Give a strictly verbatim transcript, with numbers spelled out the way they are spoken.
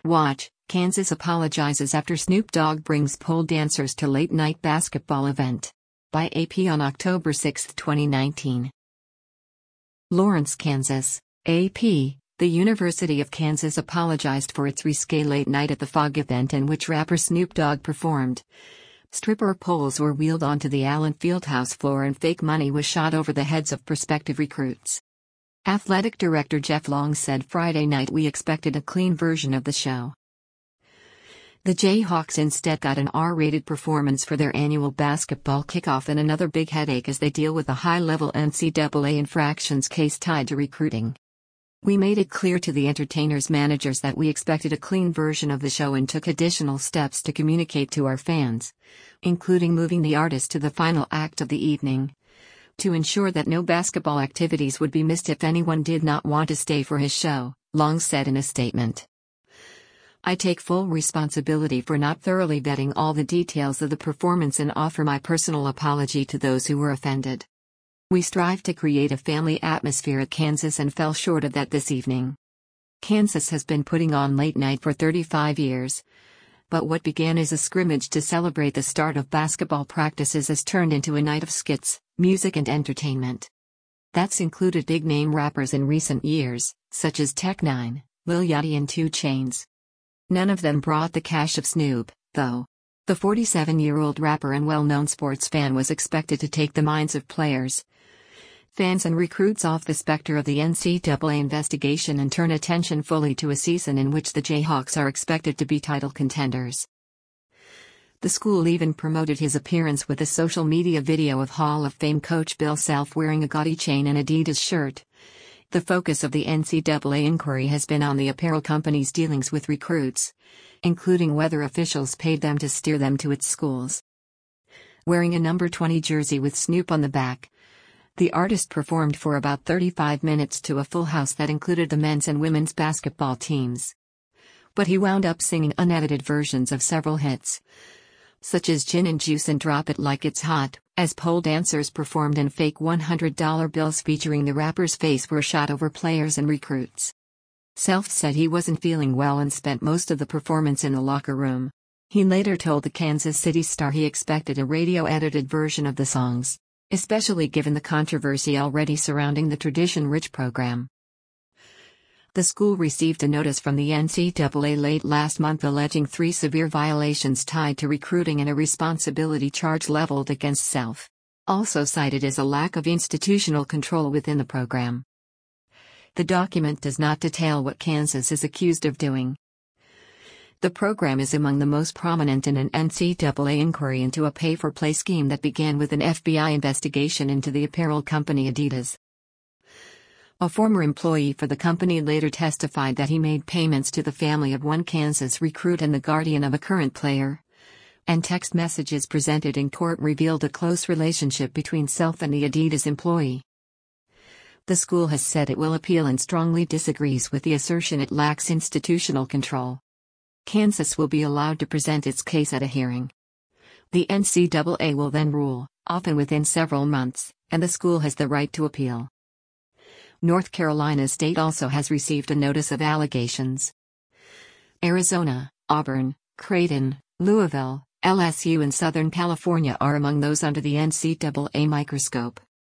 Watch, Kansas apologizes after Snoop Dogg brings pole dancers to late-night basketball event. By A P on October sixth, twenty nineteen. Lawrence, Kansas. A P, the University of Kansas apologized for its risque late night at the Fog event in which rapper Snoop Dogg performed. Stripper poles were wheeled onto the Allen Fieldhouse floor and fake money was shot over the heads of prospective recruits. Athletic Director Jeff Long said Friday night, "We expected a clean version of the show." The Jayhawks instead got an R-rated performance for their annual basketball kickoff and another big headache as they deal with a high-level N C double A infractions case tied to recruiting. "We made it clear to the entertainers' managers that we expected a clean version of the show and took additional steps to communicate to our fans, including moving the artist to the final act of the evening, to ensure that no basketball activities would be missed if anyone did not want to stay for his show," Long said in a statement. "I take full responsibility for not thoroughly vetting all the details of the performance and offer my personal apology to those who were offended. We strive to create a family atmosphere at Kansas and fell short of that this evening. Kansas has been putting on late night for thirty-five years. But what began as a scrimmage to celebrate the start of basketball practices has turned into a night of skits, music and entertainment. That's included big-name rappers in recent years, such as Tech Nine, Lil Yachty and two Chainz. None of them brought the cash of Snoop, though. The forty-seven-year-old rapper and well-known sports fan was expected to take the minds of players, fans and recruits off the specter of the N C double A investigation and turn attention fully to a season in which the Jayhawks are expected to be title contenders. The school even promoted his appearance with a social media video of Hall of Fame coach Bill Self wearing a gaudy chain and Adidas shirt. The focus of the N C double A inquiry has been on the apparel company's dealings with recruits, including whether officials paid them to steer them to its schools. Wearing a number twenty jersey with Snoop on the back, the artist performed for about thirty-five minutes to a full house that included the men's and women's basketball teams. But he wound up singing unedited versions of several hits, such as Gin and Juice and Drop It Like It's Hot, as pole dancers performed and fake one hundred dollar bills featuring the rapper's face were shot over players and recruits. Self said he wasn't feeling well and spent most of the performance in the locker room. He later told the Kansas City Star he expected a radio-edited version of the songs, especially given the controversy already surrounding the Tradition Rich program. The school received a notice from the N C double A late last month alleging three severe violations tied to recruiting and a responsibility charge leveled against Self, also cited as a lack of institutional control within the program. The document does not detail what Kansas is accused of doing. The program is among the most prominent in an N C double A inquiry into a pay-for-play scheme that began with an F B I investigation into the apparel company Adidas. A former employee for the company later testified that he made payments to the family of one Kansas recruit and the guardian of a current player, and text messages presented in court revealed a close relationship between Self and the Adidas employee. The school has said it will appeal and strongly disagrees with the assertion it lacks institutional control. Kansas will be allowed to present its case at a hearing. The N C double A will then rule, often within several months, and the school has the right to appeal. North Carolina State also has received a notice of allegations. Arizona, Auburn, Creighton, Louisville, L S U and Southern California are among those under the N C double A microscope.